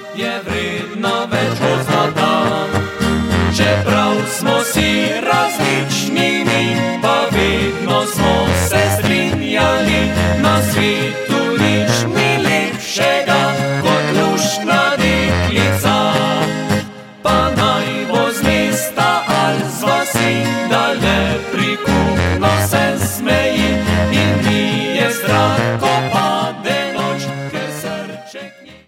je vredna več kot zlata. Čeprav smo si različni mi, pa vedno smo se strinjali, na svetu nič ni lepšega kot luštna deklica. Pa naj bo z mesta ali z vasi, da le prikupno se smeji in mi